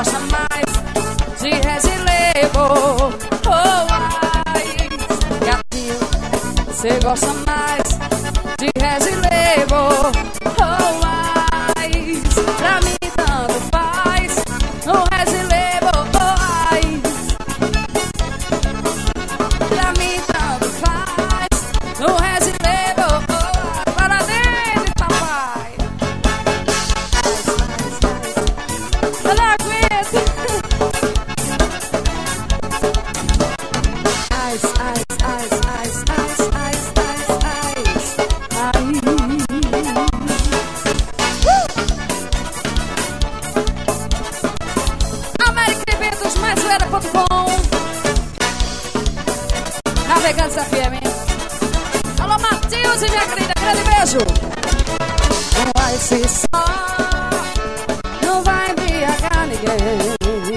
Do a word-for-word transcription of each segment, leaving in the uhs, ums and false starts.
gosta mais de resilevo. Oh, ai, gatinho, cê gosta mais de resilevo. Oh, ai, pra mim tanto faz no resilevo. Oh, ai, pra mim tanto faz no resilevo. Oh, ai, para dentro, papai. Eu não aguento. Ais, ais, ais, ais, ais, ais, ais, ais, ai. Uh! América Eventos, mais zoeira ponto com. Navegantes F M. Alô, Matheus e minha querida, grande beijo. Não vai ser só, não vai embriagar ninguém.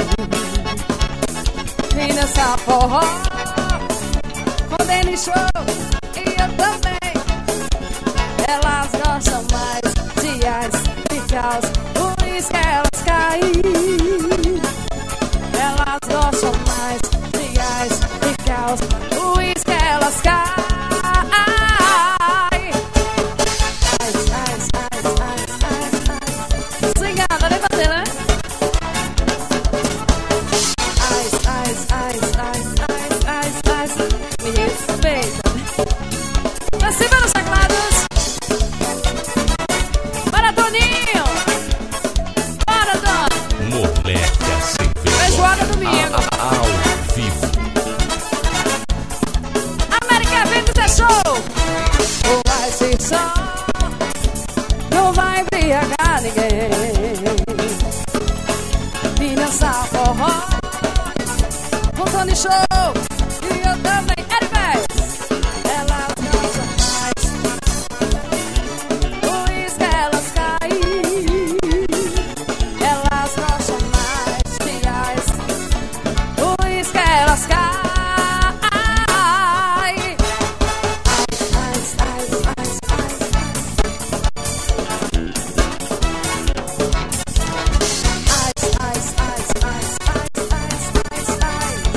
Vem nessa forró com Denis Show e eu também. Elas gostam mais de ice e caos, por isso que elas caem. Elas gostam mais de ice e caos, por isso que elas caem. Ice, ice, ice, ice, ice, ice. Obrigada, né, bater, né? Ice, ice, ice, ice, ice, ice, ice. Me respeita. Pra cima dos teclados. Bora, Toninho. Bora, Dona. Moleca sem vergonha. Feijoada domingo. A- a- Ao vivo. América Eventos é show. Ou vai ser só, não vai embriagar ninguém. E dançar forró com Tony Show e eu também. Erives, elas gostam mais, por isso que elas caem. Elas gostam mais de ice, por isso que elas caem. Ice, ice, ice, ice, ice, ice, ice, ice, ice, ice, ice,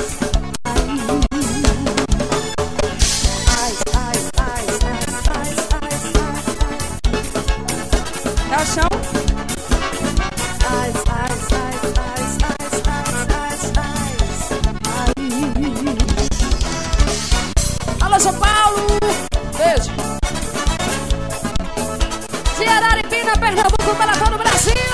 é o chão? Ice, ice, ice, ice, ice, ice, ice, ice. Alô, São Paulo! Beijo! De Araripina, Pernambuco, para todo o Brasil!